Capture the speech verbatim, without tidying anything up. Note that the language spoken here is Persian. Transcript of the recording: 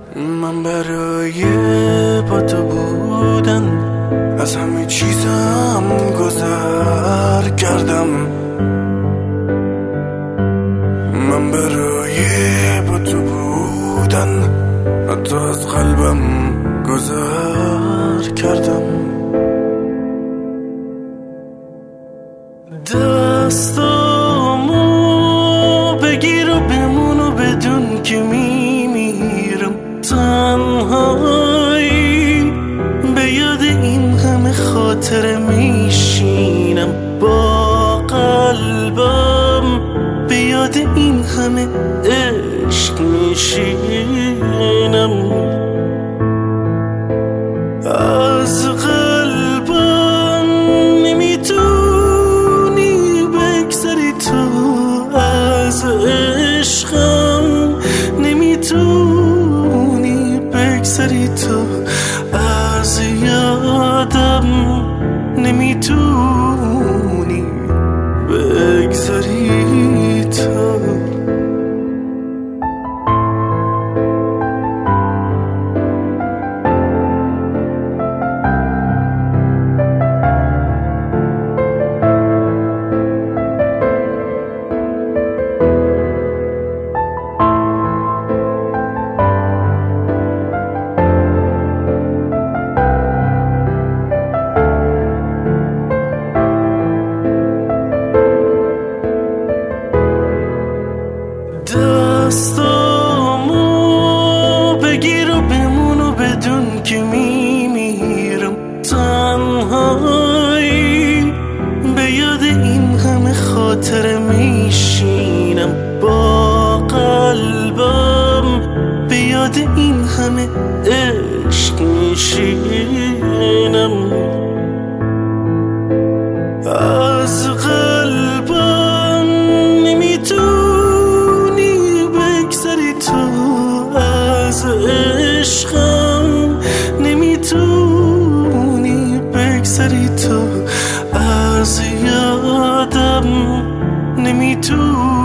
من برای با تو بودن از همه چیزم گذر کردم. من برای با تو بودن حتی از قلبم گذر کردم. دستامو بگیر و بمون و بدون که میمیرم تنهایی، به یاد این همه خاطره میشینم با قلبم، به یاد این همه عشق میشینم. از قلبم نمیتونی بگذری تو، از عشقم نمیتونی بگذری تو، از یادم نمیتونی بگذری تو. دستامو بگیر و بمون و بدون که میمیرم تنهایی، به یاد این همه خاطره میشینم با قلبم، به یاد این همه عشق میشینم. از قلبم نمیتونی بگذری تو، از عشقم نمیتونی بگذری تو، از یادم نمیتونی